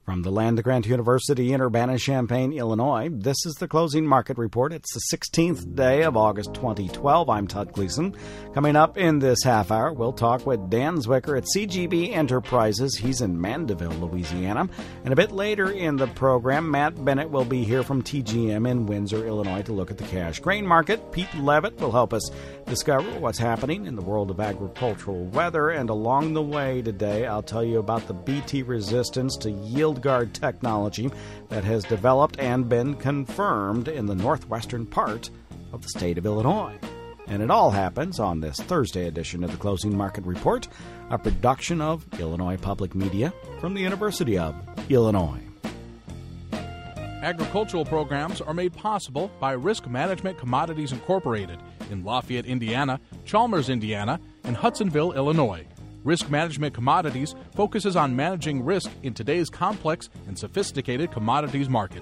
From the land-grant University in Urbana-Champaign, Illinois, this is the Closing Market Report. It's the 16th day of August 2012. I'm Todd Gleason. Coming up in this half hour, we'll talk with Dan Zwicker at CGB Enterprises. He's in Mandeville, Louisiana. And a bit later in the program, Matt Bennett will be here from TGM in Windsor, Illinois, to look at the cash grain market. Pete Levitt will help us discover what's happening in the world of agricultural weather. And along the way today, I'll tell you about the BT resistance to yield guard technology that has developed and been confirmed in the northwestern part of the state of Illinois. And it all happens on this Thursday edition of the Closing Market Report, a production of Illinois Public Media from the University of Illinois. Agricultural programs are made possible by Risk Management Commodities Incorporated in Lafayette, Indiana, Chalmers, Indiana, and Hudsonville, Illinois. Risk Management Commodities focuses on managing risk in today's complex and sophisticated commodities market.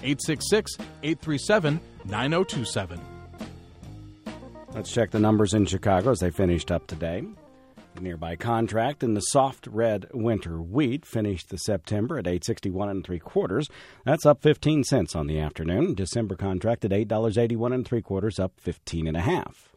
866-837-9027. Let's check the numbers in Chicago as they finished up today. The nearby contract in the soft red winter wheat finished the September at $8.61 3/4. That's up 15 cents on the afternoon. December contract at $8.81 3/4, up 15.5.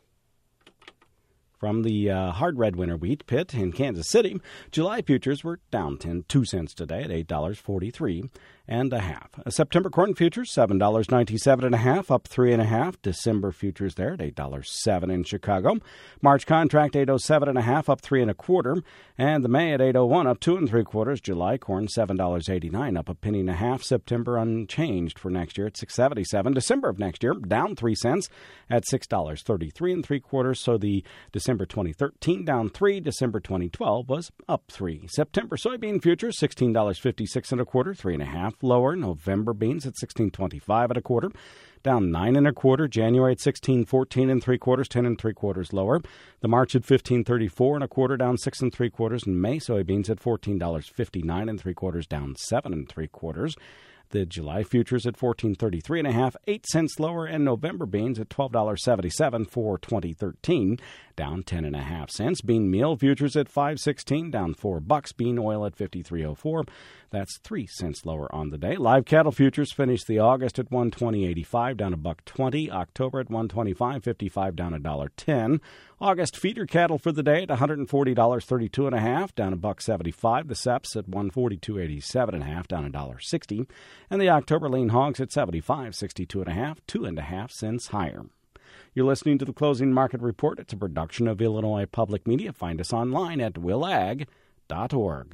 From the hard red winter wheat pit in Kansas City, July futures were down 2 cents today at $8.43 1/2. September corn futures $7.97 1/2, up 3.5. December futures there at $8.07 in Chicago. March contract $8.07 1/2, up 3 1/4, and the May at $8.01, up 2 3/4. July corn $7.89, up 1 1/2. September unchanged for next year at $6.77. December of next year down 3 cents at $6.33 3/4. So the December 2013 down 3. December 2012 was up 3. September soybean futures $16.56 1/4, 3.5 lower. November beans at $16.25 1/4, down 9 1/4. January at $16.14 3/4, 10 3/4 lower. The March at $15.34 1/4, down 6 3/4. And May soybeans at $14.59 3/4, down 7 3/4. The July futures at $14.33 1/2, 8 cents lower, and November beans at $12.77 for 2013, down 10.5 cents. Bean meal futures at $5.16, down $4. Bean oil at $53.04. That's 3 cents lower on the day. Live cattle futures finished the August at $120.85, down $1.20. October at $125.55, down $1.10. August feeder cattle for the day at $140.32 1/2, down $1.75. The Seps at $142.87 1/2, down $1.60. And the October lean hogs at $75.62 1/2, 2.5 cents higher. You're listening to the Closing Market Report. It's a production of Illinois Public Media. Find us online at willag.org.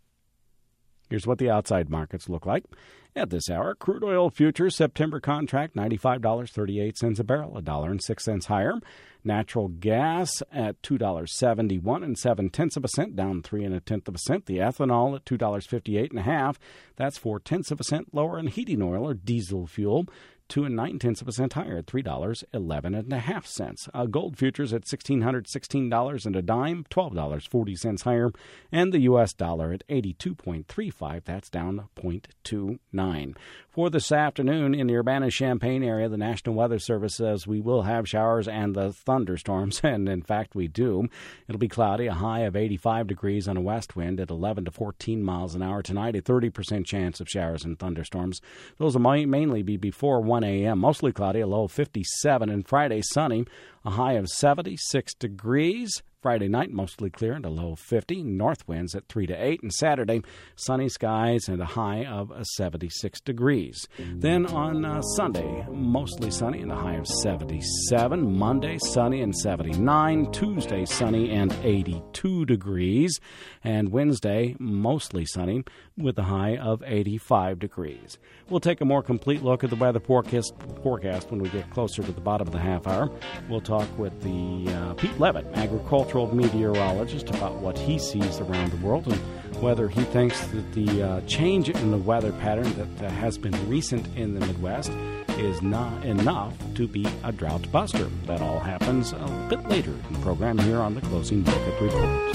Here's what the outside markets look like. At this hour, crude oil futures September contract $95.38 a barrel, $1.06 higher. Natural gas at $2.71 7/10 cents, down 3 1/10 cents. The ethanol at $2.58 1/2, that's 4/10 cents lower. And heating oil or diesel fuel 2 9/10 cents higher at $3.11 1/2. Gold futures at $1,616 and a dime, $12.40 higher, and the U.S. dollar at 82.35. That's down 0.29. For this afternoon in the Urbana-Champaign area, the National Weather Service says we will have showers and the thunderstorms, and in fact we do. It'll be cloudy, a high of 85 degrees on a west wind at 11 to 14 miles an hour tonight, a 30% chance of showers and thunderstorms. Those will mainly be before 1 a.m. Mostly cloudy, a low of 57, and Friday sunny, a high of 76 degrees. Friday night, mostly clear and a low of 50. North winds at 3 to 8. And Saturday, sunny skies and a high of 76 degrees. Then on Sunday, mostly sunny and a high of 77. Monday, sunny and 79. Tuesday, sunny and 82 degrees. And Wednesday, mostly sunny with a high of 85 degrees. We'll take a more complete look at the weather forecast when we get closer to the bottom of the half hour. We'll talk with the Pete Levitt, agricultural meteorologist, about what he sees around the world and whether he thinks that the change in the weather pattern that has been recent in the Midwest is not enough to be a drought buster. That all happens a bit later in the program here on the Closing Market Report.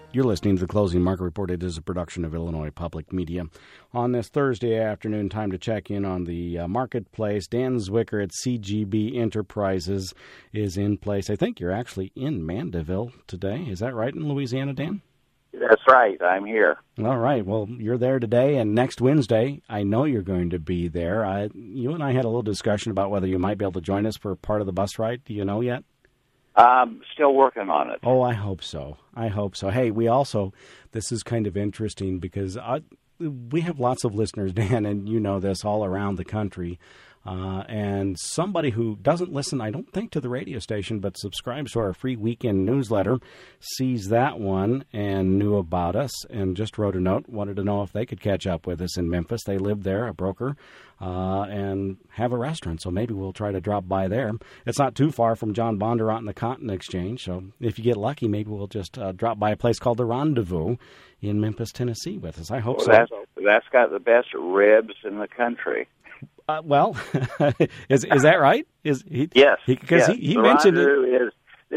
You're listening to the Closing Market Report. It is a production of Illinois Public Media. On this Thursday afternoon, time to check in on the marketplace. Dan Zwicker at CGB Enterprises is in place. I think you're actually in Mandeville today. Is that right, in Louisiana, Dan? That's right. I'm here. All right. Well, you're there today, and next Wednesday, I know you're going to be there. You and I had a little discussion about whether you might be able to join us for part of the bus ride. Do you know yet? Still working on it. Oh, I hope so. Hey, this is kind of interesting because we have lots of listeners, Dan, and you know this, all around the country. And somebody who doesn't listen, I don't think, to the radio station, but subscribes to our free weekend newsletter, sees that one and knew about us and just wrote a note, wanted to know if they could catch up with us in Memphis. They live there, a broker, and have a restaurant, so maybe we'll try to drop by there. It's not too far from John Bondurant and the Cotton Exchange, so if you get lucky, maybe we'll just drop by a place called The Rendezvous in Memphis, Tennessee with us. I hope so. That's got the best ribs in the country. Well, is that right? Yes. Because he mentioned it.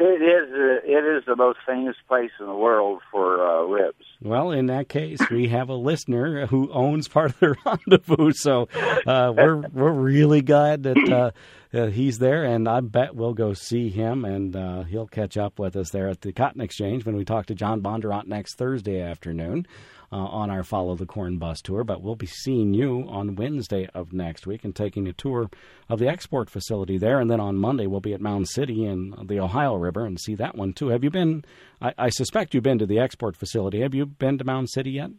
It is the most famous place in the world for ribs. Well, in that case, we have a listener who owns part of the Rendezvous, so we're really glad that he's there, and I bet we'll go see him, and he'll catch up with us there at the Cotton Exchange when we talk to John Bondurant next Thursday afternoon. On our Follow the Corn bus tour, but we'll be seeing you on Wednesday of next week and taking a tour of the export facility there, and then on Monday we'll be at Mound City and the Ohio River and see that one too. Have you been, I suspect you've been to the export facility. Have you been to Mound City yet?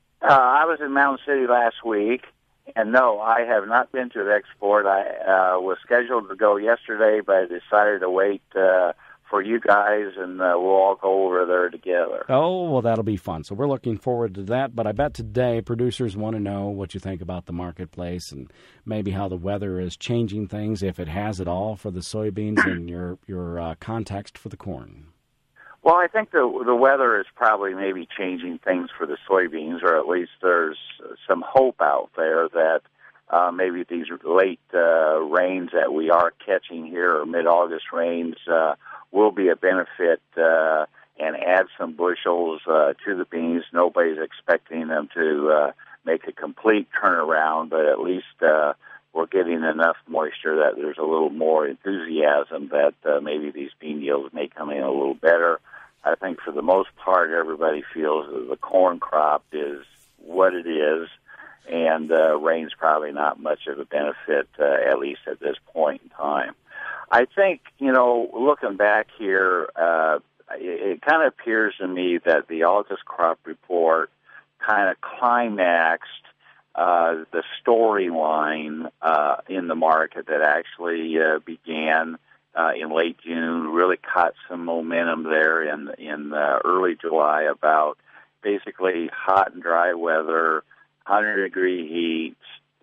I was in Mound City last week, and no, I have not been to the export. I was scheduled to go yesterday, but I decided to wait for you guys, and we'll all go over there together. Oh, well, that'll be fun. So we're looking forward to that. But I bet today producers want to know what you think about the marketplace and maybe how the weather is changing things, if it has at all, for the soybeans and your context for the corn. Well, I think the weather is probably maybe changing things for the soybeans, or at least there's some hope out there that maybe these late rains that we are catching here, or mid-August rains, will be a benefit and add some bushels to the beans. Nobody's expecting them to make a complete turnaround, but at least we're getting enough moisture that there's a little more enthusiasm that maybe these bean yields may come in a little better. I think for the most part, everybody feels that the corn crop is what it is, and rain's probably not much of a benefit, at least at this point in time. I think, looking back here, it kind of appears to me that the August crop report kind of climaxed the storyline in the market that actually began in late June, really caught some momentum there in early July about basically hot and dry weather, 100-degree heat,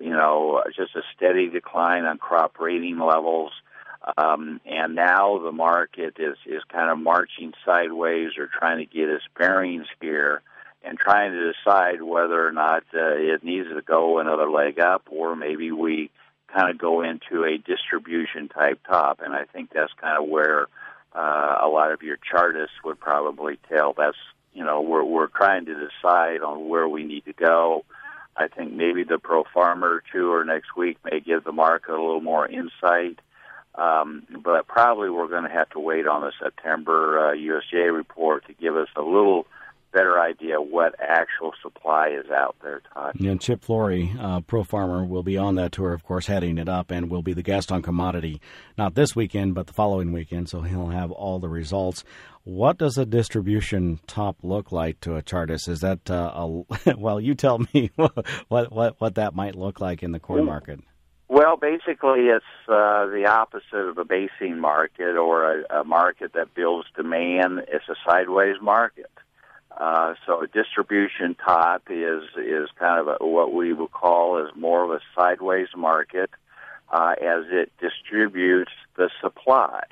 just a steady decline on crop rating levels. And now the market is kind of marching sideways or trying to get its bearings here and trying to decide whether or not it needs to go another leg up, or maybe we kind of go into a distribution type top. And I think that's kind of where a lot of your chartists would probably tell. That's, we're trying to decide on where we need to go. I think maybe the Pro Farmer Tour next week may give the market a little more insight. But probably we're going to have to wait on the September USDA report to give us a little better idea what actual supply is out there, Todd. And Chip Flory, Pro Farmer, will be on that tour, of course, heading it up, and will be the guest on Commodity, not this weekend, but the following weekend, so he'll have all the results. What does a distribution top look like to a chartist? Is that, well, you tell me what that might look like in the corn market. Well, basically, it's the opposite of a basing market or a market that builds demand. It's a sideways market. So a distribution top is kind of what we would call as more of a sideways market as it distributes the supply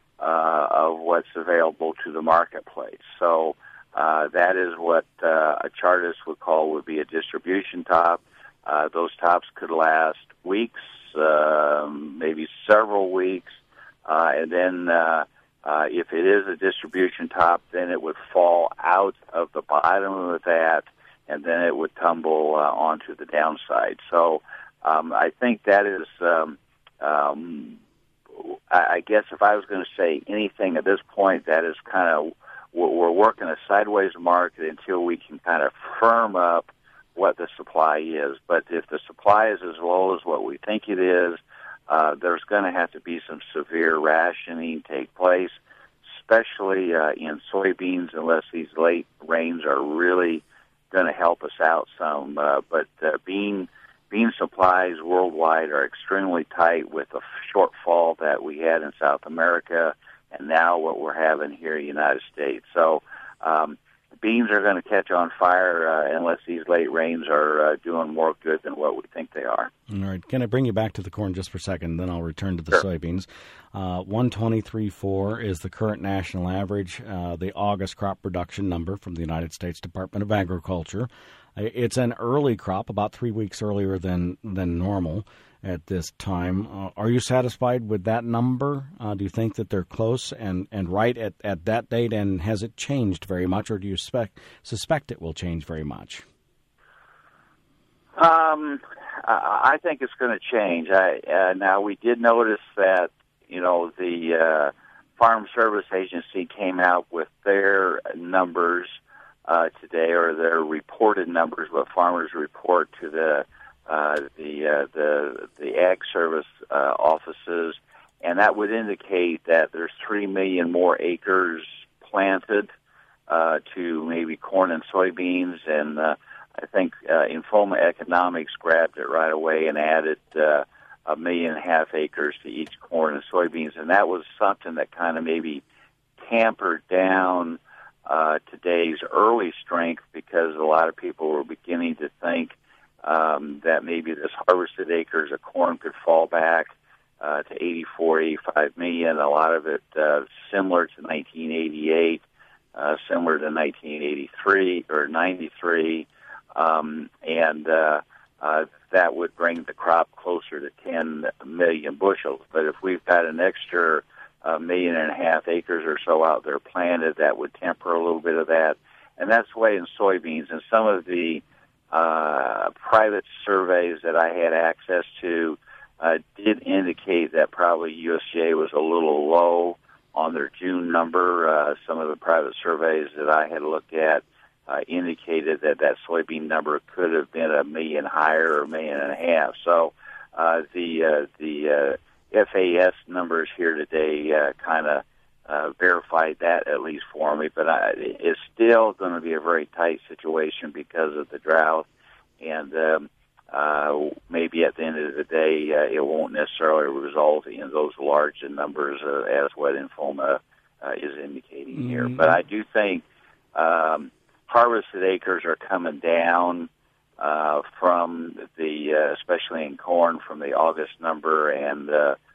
of what's available to the marketplace. So that is what a chartist would be a distribution top. Those tops could last weeks, maybe several weeks, and then If it is a distribution top, then it would fall out of the bottom of that, and then it would tumble onto the downside. So I think that is, I guess if I was going to say anything at this point, that is kind of, we're working a sideways market until we can kind of firm up what the supply is. But if the supply is as low as what we think it is, there's going to have to be some severe rationing take place, especially in soybeans, unless these late rains are really going to help us out some. But bean supplies worldwide are extremely tight with the shortfall that we had in South America and now what we're having here in the United States. So beans are going to catch on fire unless these late rains are doing more good than what we think they are. All right. Can I bring you back to the corn just for a second, then I'll return to the soybeans. 123.4 is the current national average, the August crop production number from the United States Department of Agriculture. It's an early crop, about 3 weeks earlier than normal at this time. Are you satisfied with that number? Do you think that they're close and right at that date, and has it changed very much, or do you suspect it will change very much? I think it's going to change. Now, we did notice that, the Farm Service Agency came out with their numbers today, or their reported numbers, what farmers report to the Ag Service offices, and that would indicate that there's 3 million more acres planted to maybe corn and soybeans, and I think Informa Economics grabbed it right away and added 1.5 million acres to each corn and soybeans, and that was something that kind of maybe tampered down today's early strength, because a lot of people were beginning to think that maybe this harvested acres of corn could fall back to 84, 85 million. A lot of it similar to 1988, similar to 1983 or 93, and that would bring the crop closer to 10 million bushels. But if we've got an extra 1.5 million acres or so out there planted, that would temper a little bit of that. And that's the way in soybeans. And some of the private surveys that I had access to did indicate that probably USDA was a little low on their June number. Some of the private surveys that I had looked at indicated that soybean number could have been 1 million higher or 1.5 million. So the FAS numbers here today kind of verified that, at least for me, but it's still going to be a very tight situation because of the drought, and maybe at the end of the day it won't necessarily result in those large numbers as what Informa is indicating here. But I do think harvested acres are coming down from the, especially in corn, from the August number, and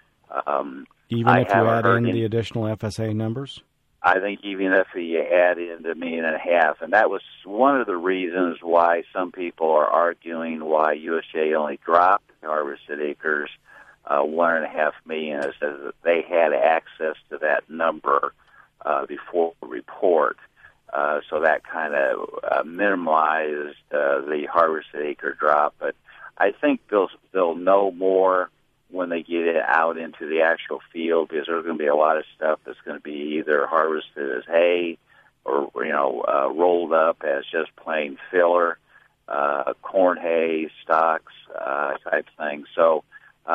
even if you add in the additional FSA numbers? I think even if you add in the 1.5 million, and that was one of the reasons why some people are arguing why USDA only dropped harvested acres 1.5 million, is that they had access to that number before the report. So that kind of minimized the harvested acre drop. But I think they'll know more when they get it out into the actual field, because there's going to be a lot of stuff that's going to be either harvested as hay or rolled up as just plain filler, corn hay, stalks, type thing. So,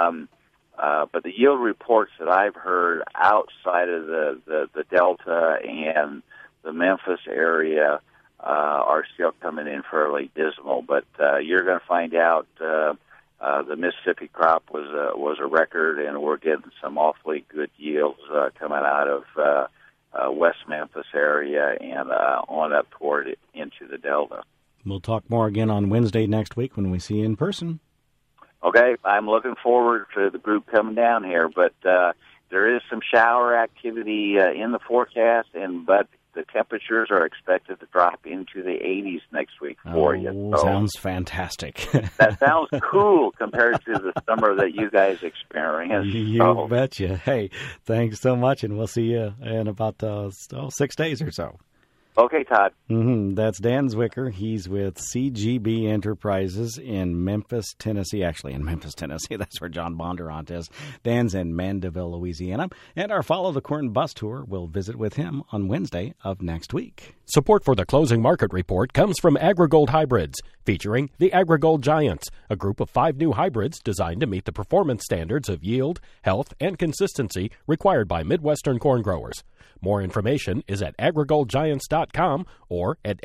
but the yield reports that I've heard outside of the Delta and the Memphis area are still coming in fairly dismal. But you're going to find out the Mississippi crop was a record, and we're getting some awfully good yields coming out of West Memphis area and on up toward it into the Delta. We'll talk more again on Wednesday next week when we see you in person. Okay, I'm looking forward to the group coming down here, but there is some shower activity in the forecast, but the temperatures are expected to drop into the 80s next week for you. So sounds fantastic. that sounds cool compared to the summer that you guys experienced. You betcha. Hey, thanks so much, and we'll see you in about 6 days or so. Okay, Todd. That's Dan Zwicker. He's with CGB Enterprises in Memphis, Tennessee. Actually, in Memphis, Tennessee. That's where John Bondurant is. Dan's in Mandeville, Louisiana. And our Follow the Corn bus tour will visit with him on Wednesday of next week. Support for the Closing Market Report comes from AgriGold Hybrids, featuring the AgriGold Giants, a group of 5 new hybrids designed to meet the performance standards of yield, health, and consistency required by Midwestern corn growers. More information is at agrigoldgiants.com or at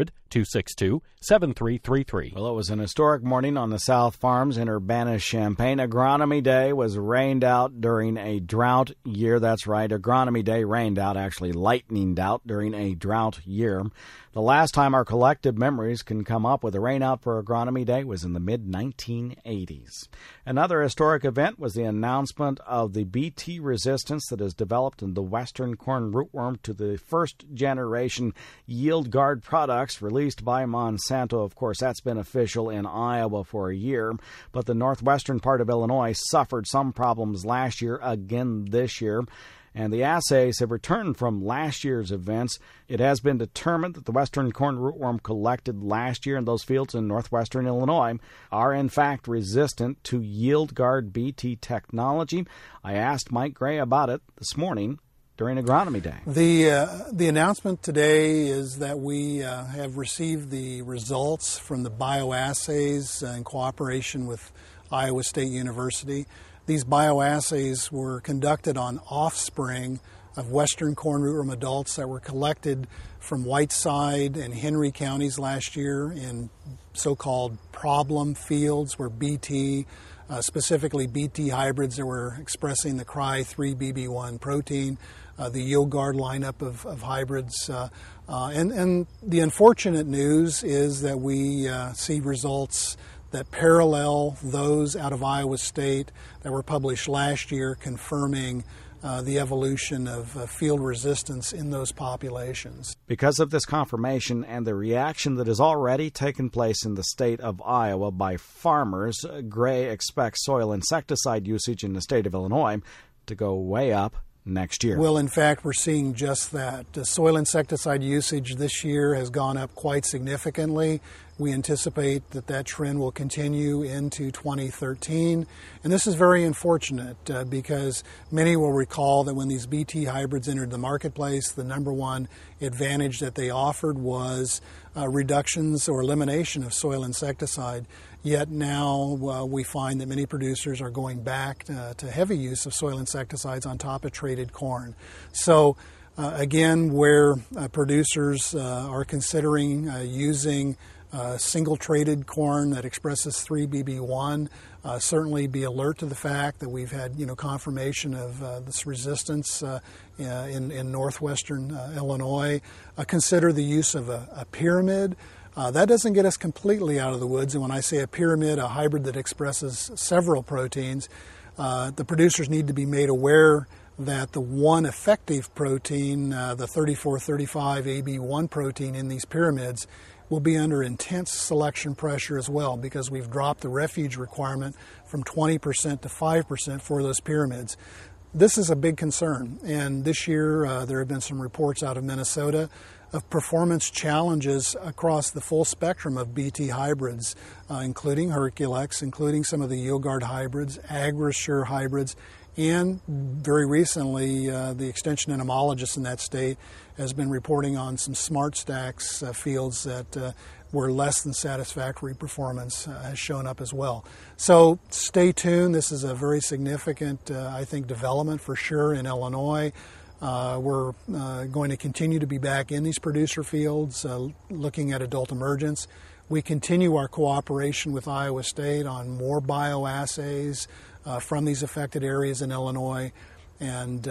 800-262-7333. Well, it was an historic morning on the South Farms in Urbana-Champaign. Agronomy Day was rained out during a drought year. That's right, Agronomy Day rained out, actually lightninged out during a drought year. The last time our collective memories can come up with a rainout for Agronomy Day was in the mid-1980s. Another historic event was the announcement of the Bt resistance that has developed in the western corn rootworm to the first-generation Yield Guard products released by Monsanto. Of course, that's been official in Iowa for a year, but the northwestern part of Illinois suffered some problems last year, again this year. And the assays have returned from last year's events. It has been determined that the western corn rootworm collected last year in those fields in northwestern Illinois are in fact resistant to Yield Guard Bt technology. I asked Mike Gray about it this morning during Agronomy Day. The announcement today is that we have received the results from the bioassays in cooperation with Iowa State University. These bioassays were conducted on offspring of western corn rootworm adults that were collected from Whiteside and Henry counties last year in so-called problem fields where Bt, specifically Bt hybrids that were expressing the Cry3BB1 protein, the Yield Guard lineup of hybrids. And the unfortunate news is that we see results that parallel those out of Iowa State that were published last year confirming the evolution of field resistance in those populations. Because of this confirmation and the reaction that has already taken place in the state of Iowa by farmers, Gray expects soil insecticide usage in the state of Illinois to go way up next year. Well, in fact, we're seeing just that. The soil insecticide usage this year has gone up quite significantly. We anticipate that that trend will continue into 2013. And this is very unfortunate because many will recall that when these Bt hybrids entered the marketplace, the number one advantage that they offered was reductions or elimination of soil insecticide. Yet now we find that many producers are going back to heavy use of soil insecticides on top of traded corn. So again, where producers are considering using single traded corn that expresses 3BB1, certainly be alert to the fact that we've had confirmation of this resistance in northwestern Illinois. Consider the use of a pyramid. That doesn't get us completely out of the woods, and when I say a pyramid, a hybrid that expresses several proteins, the producers need to be made aware that the one effective protein, the 3435AB1 protein in these pyramids, will be under intense selection pressure as well because we've dropped the refuge requirement from 20% to 5% for those pyramids. This is a big concern, and this year there have been some reports out of Minnesota of performance challenges across the full spectrum of Bt hybrids, including Herculex, including some of the Yield Guard hybrids, AgriSure hybrids, and very recently the extension entomologist in that state has been reporting on some SmartStax fields that where less than satisfactory performance has shown up as well. So stay tuned. This is a very significant, I think, development for sure in Illinois. We're going to continue to be back in these producer fields looking at adult emergence. We continue our cooperation with Iowa State on more bioassays from these affected areas in Illinois. And,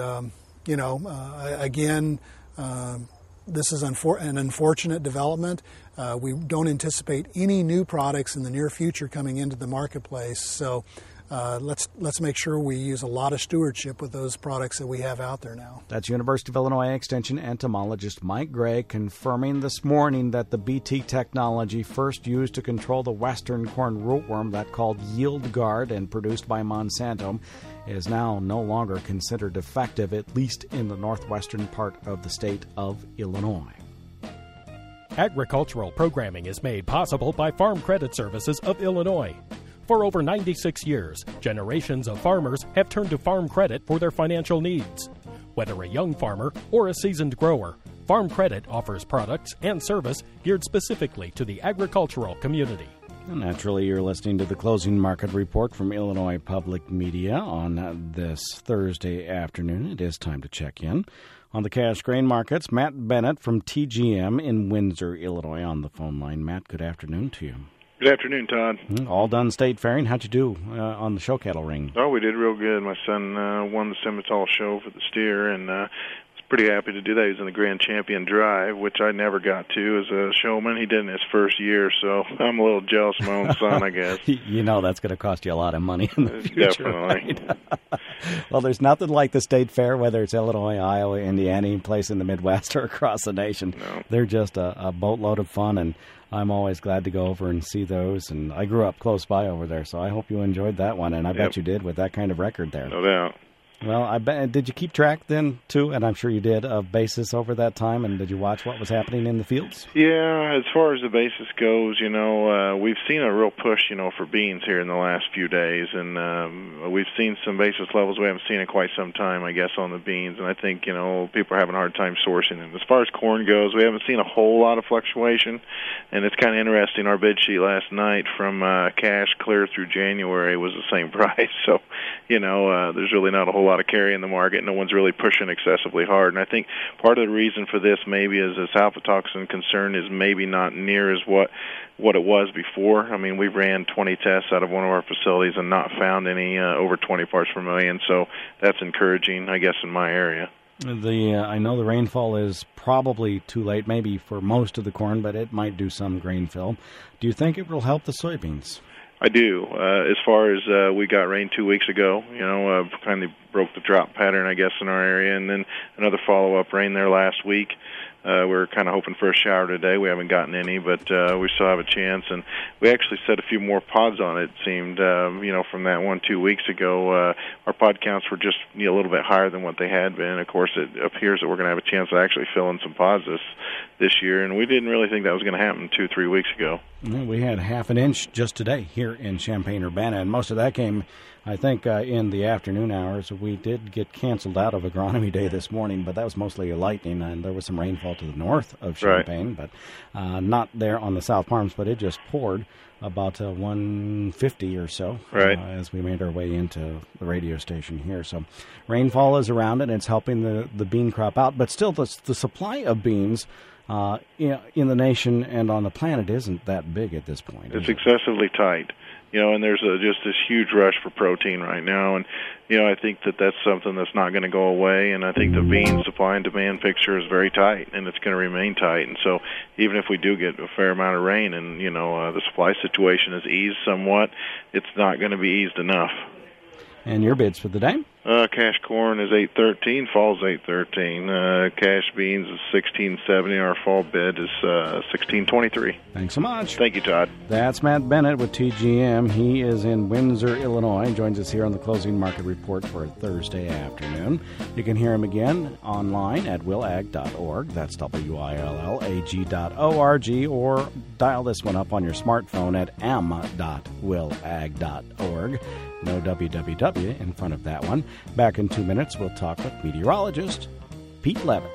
again, this is an unfortunate development. We don't anticipate any new products in the near future coming into the marketplace. So let's make sure we use a lot of stewardship with those products that we have out there now. That's University of Illinois Extension entomologist Mike Gray confirming this morning that the BT technology first used to control the western corn rootworm, that called Yield Guard and produced by Monsanto, is now no longer considered effective, at least in the northwestern part of the state of Illinois. Agricultural programming is made possible by Farm Credit Services of Illinois. For over 96 years, generations of farmers have turned to Farm Credit for their financial needs. Whether a young farmer or a seasoned grower, Farm Credit offers products and service geared specifically to the agricultural community. Naturally, you're listening to the Closing Market Report from Illinois Public Media on this Thursday afternoon. It is time to check in on the cash grain markets. Matt Bennett from TGM in Windsor, Illinois on the phone line. Matt, good afternoon to you. Good afternoon, Todd. All done state fairing. How'd you do on the show cattle ring? Oh, we did real good. My son won the Simmental show for the steer, and was pretty happy to do that. He was in the Grand Champion Drive, which I never got to as a showman. He did in his first year, so I'm a little jealous of my own son, I guess. You know that's going to cost you a lot of money in the future. Definitely. Right? Well, there's nothing like the state fair, whether it's Illinois, Iowa, Indiana, any place in the Midwest or across the nation. No. They're just a boatload of fun, and I'm always glad to go over and see those. And I grew up close by over there, so I hope you enjoyed that one, and I bet you did with that kind of record there. No doubt. Well, I bet. Did you keep track then, too, and I'm sure you did, of basis over that time, and did you watch what was happening in the fields? Yeah, as far as the basis goes, we've seen a real push, for beans here in the last few days, and we've seen some basis levels we haven't seen in quite some time, I guess, on the beans, and I think, people are having a hard time sourcing them. As far as corn goes, we haven't seen a whole lot of fluctuation, and it's kind of interesting. Our bid sheet last night from cash clear through January was the same price, so, there's really not a whole lot of carry in the market. No one's really pushing excessively hard. And I think part of the reason for this maybe is this aflatoxin concern is maybe not near as what it was before. I mean, we've ran 20 tests out of one of our facilities and not found any over 20 parts per million. So that's encouraging, I guess, in my area. I know the rainfall is probably too late, maybe for most of the corn, but it might do some grain fill. Do you think it will help the soybeans? I do. As far as we got rain 2 weeks ago, kind of broke the drought pattern, I guess, in our area, and then another follow-up rain there last week. We're kind of hoping for a shower today. We haven't gotten any, but we still have a chance. And we actually set a few more pods on it, seemed, from that 2 weeks ago. Our pod counts were just a little bit higher than what they had been. Of course, it appears that we're going to have a chance to actually fill in some pods this year, and we didn't really think that was going to happen 2-3 weeks ago. Well, we had half an inch just today here in Champaign-Urbana, and most of that came, I think, in the afternoon hours. We did get canceled out of Agronomy Day this morning, but that was mostly lightning, and there was some rainfall to the north of Champaign, right. But not there on the South Palms, but it just poured about 150 or so right. As we made our way into the radio station here. So rainfall is around it, and it's helping the bean crop out, but still the supply of beans in the nation and on the planet isn't that big at this point. It's excessively tight, and there's just this huge rush for protein right now, and I think that's something that's not going to go away, and I think the bean supply and demand picture is very tight, and it's going to remain tight, and so even if we do get a fair amount of rain and, the supply situation is eased somewhat, it's not going to be eased enough. And your bids for the day? Cash corn is $8.13, fall's $8.13. Cash beans is $16.70. Our fall bid is $16.23. Thanks so much. Thank you, Todd. That's Matt Bennett with TGM. He is in Windsor, Illinois, and joins us here on the Closing Market Report for Thursday afternoon. You can hear him again online at willag.org. That's WILLAG.org, or dial this one up on your smartphone at m.willag.org. No www in front of that one. Back in 2 minutes, we'll talk with meteorologist Pete Levitt.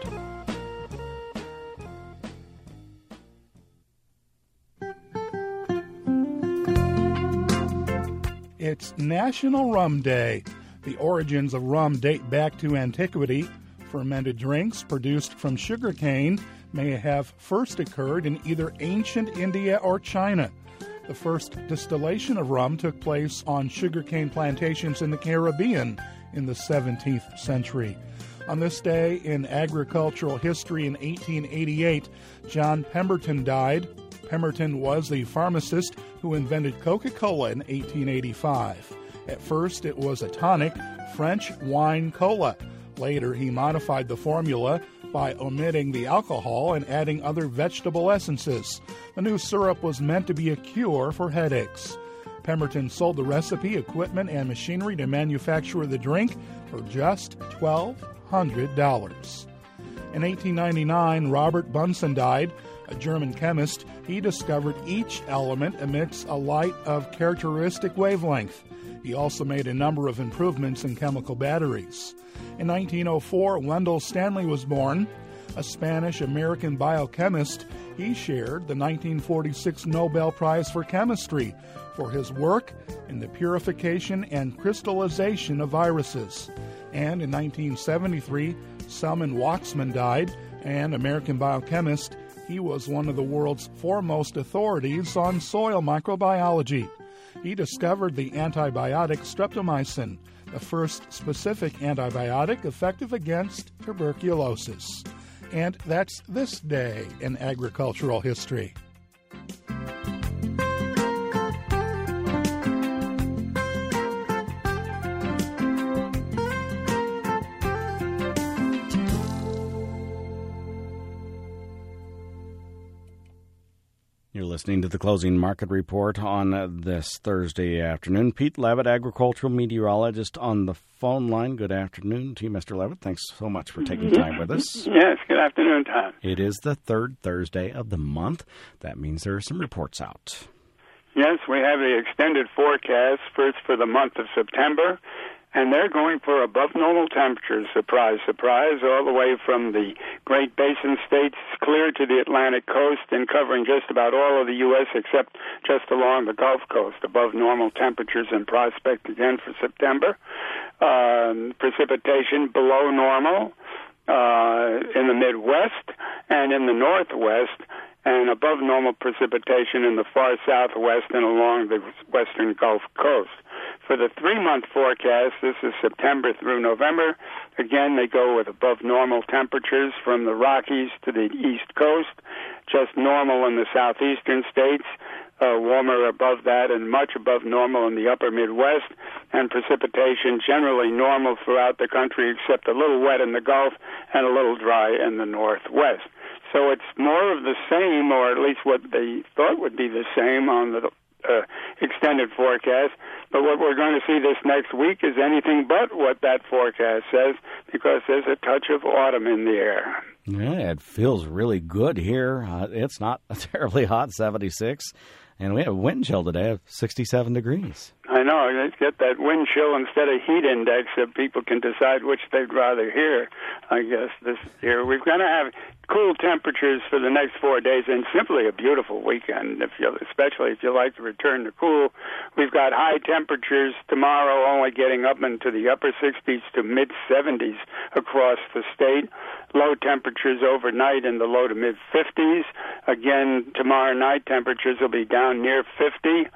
It's National Rum Day. The origins of rum date back to antiquity. Fermented drinks produced from sugarcane may have first occurred in either ancient India or China. The first distillation of rum took place on sugarcane plantations in the Caribbean in the 17th century. On this day in agricultural history in 1888, John Pemberton died. Pemberton was the pharmacist who invented Coca-Cola in 1885. At first, it was a tonic, French wine cola. Later, he modified the formula by omitting the alcohol and adding other vegetable essences. The new syrup was meant to be a cure for headaches. Pemberton sold the recipe, equipment, and machinery to manufacture the drink for just $1,200. In 1899, Robert Bunsen died, a German chemist. He discovered each element emits a light of characteristic wavelength. He also made a number of improvements in chemical batteries. In 1904, Wendell Stanley was born, a Spanish-American biochemist. He shared the 1946 Nobel Prize for Chemistry for his work in the purification and crystallization of viruses. And in 1973, Selman Waksman died, an American biochemist. He was one of the world's foremost authorities on soil microbiology. He discovered the antibiotic streptomycin, the first specific antibiotic effective against tuberculosis. And that's this day in agricultural history. You're listening to the Closing Market Report on this Thursday afternoon. Pete Levitt, agricultural meteorologist, on the phone line. Good afternoon to you, Mr. Levitt. Thanks so much for taking time with us. Yes, good afternoon, Tom. It is the third Thursday of the month. That means there are some reports out. Yes, we have the extended forecast first for the month of September, and they're going for above normal temperatures, surprise, surprise, all the way from the Great Basin states clear to the Atlantic coast and covering just about all of the U.S. except just along the Gulf Coast. Above normal temperatures in prospect again for September. Precipitation below normal in the Midwest and in the Northwest, and above normal precipitation in the far southwest and along the western Gulf Coast. For the 3-month forecast, this is September through November. Again, they go with above normal temperatures from the Rockies to the East Coast, just normal in the southeastern states, warmer above that and much above normal in the upper Midwest, and precipitation generally normal throughout the country except a little wet in the Gulf and a little dry in the Northwest. So it's more of the same, or at least what they thought would be the same on the extended forecast. But what we're going to see this next week is anything but what that forecast says, because there's a touch of autumn in the air. Yeah, it feels really good here. It's not terribly hot, 76. And we have a wind chill today of 67 degrees. I know. Let's get that wind chill instead of heat index so people can decide which they'd rather hear, I guess, this year. We're going to have cool temperatures for the next 4 days and simply a beautiful weekend, especially if you like to return to cool. We've got high temperatures tomorrow only getting up into the upper 60s to mid-70s across the state. Low temperatures overnight in the low to mid-50s. Again, tomorrow night temperatures will be down near 50.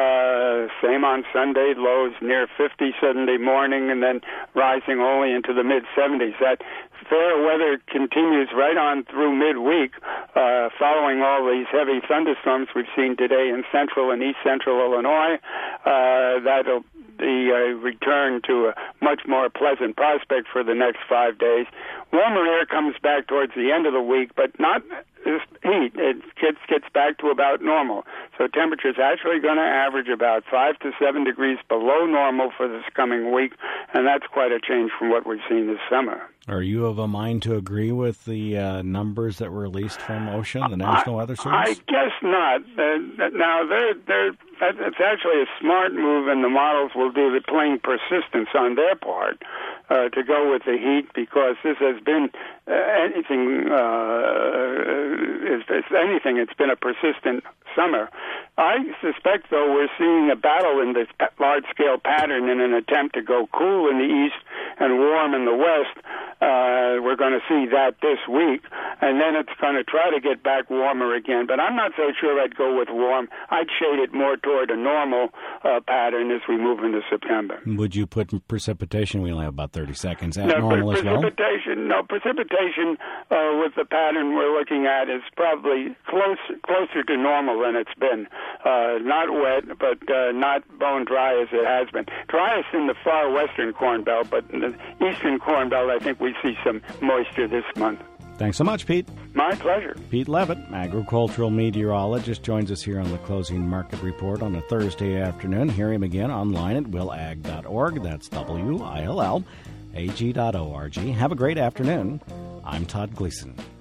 Same on Sunday, lows near 50 Sunday morning, and then rising only into the mid-70s. That fair weather continues right on through midweek, following all these heavy thunderstorms we've seen today in central and east central Illinois. That'll be a return to a much more pleasant prospect for the next 5 days. Warmer air comes back towards the end of the week, but not heat. It gets back to about normal. So temperature's actually going to average about 5 to 7 degrees below normal for this coming week, and that's quite a change from what we've seen this summer. Are you of a mind to agree with the numbers that were released from OSHA, the National Weather Service? I guess not. Now, it's actually a smart move, and the models will do the plain persistence on their part to go with the heat, because this has been anything, it's been a persistent summer. I suspect, though, we're seeing a battle in this large-scale pattern in an attempt to go cool in the east and warm in the west. We're going to see that this week, and then it's going to try to get back warmer again. But I'm not so sure I'd go with warm. I'd shade it more toward a normal pattern as we move into September. Would you put precipitation? We only have about 30 seconds. At normal as well? Precipitation with the pattern we're looking at is probably closer to normal than it's been. Not wet, but not bone dry as it has been. Driest in the far western Corn Belt, but in the eastern Corn Belt, I think we see some moisture this month. Thanks so much, Pete. My pleasure. Pete Levitt, agricultural meteorologist, joins us here on the Closing Market Report on a Thursday afternoon. Hear him again online at willag.org. That's WILLAG.org. Have a great afternoon. I'm Todd Gleason.